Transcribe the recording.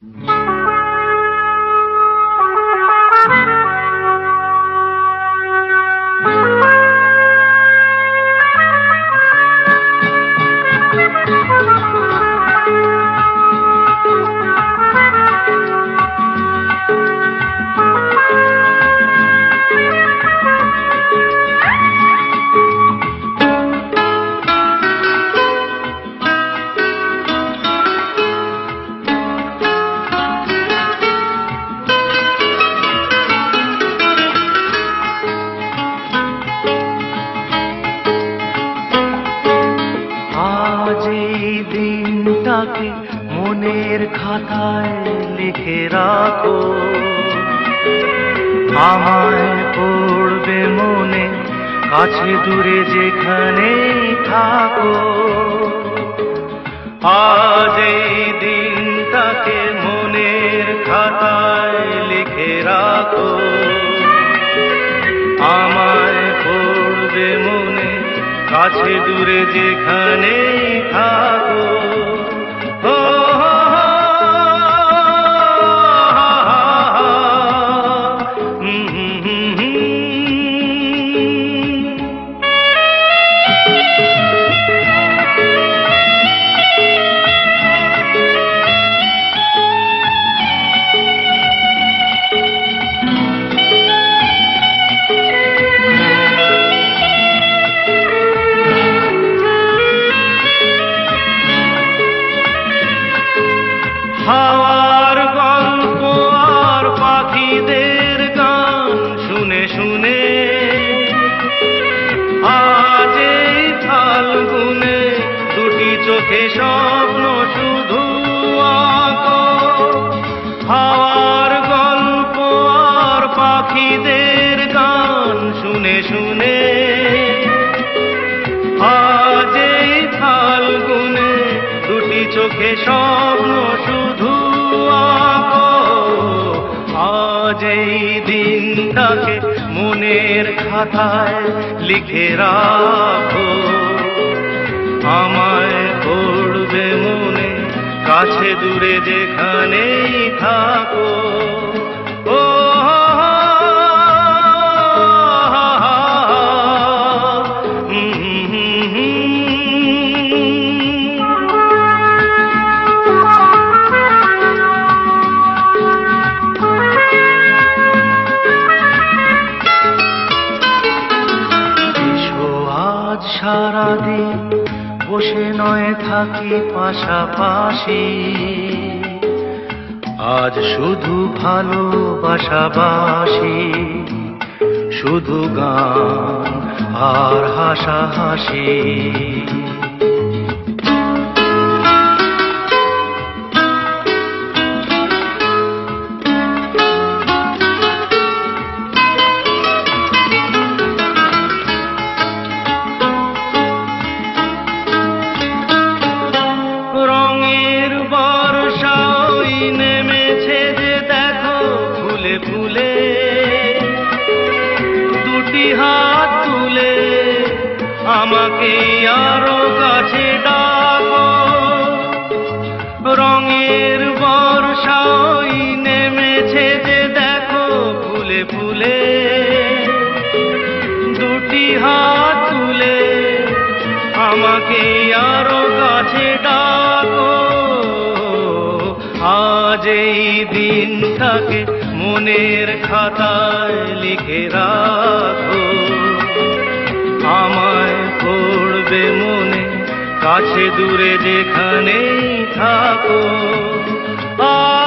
দিনটাকে মনের খাতায় লিখে রাখো, আমায় পড়বে মনে কাছে দূরে যেখানেই থাকো। আজ এই দিনটাকে মনের খাতায় লিখে রাখো, আমায় পড়বে মনে কাছে দূরে যেখানেই থাকো। হাওয়ার গল্প আর পাখিদের গান শুনে শুনে আজ এই ফাল্গুনে দুটি চোখে স্বপ্ন শুধু আঁকো। হাওয়ার গল্প আর পাখিদের গান শুনে শুনে আজ এই ফাল্গুনে দুটি চোখে স্বপ্ন শুধু আঁকো। আজ এই দিনটাকে মনের খাতায় লিখে রাখো, আমায় পড়বে মনে কাছে দূরে যেখানেই থাকো। সারাদিন বসে নয় থাকি পাশাপাশি, আজ শুধু ভালোবাসাবাসি, শুধু গান আর হাসাহাসি। ফুলে দুটি হাত তুলে আমাকে আরো কাছে ডাকো। রঙের বর্ষাই নেমেছে যে দেখো ফুলে ফুলে দুটি হাত তুলে আমাকে আরো কাছে ডাকো। আজ এই দিনটাকে মনের খাতায় লিখে রাখো, আমায় পড়বে মনে কাছে দূরে যেখানেই থাকো।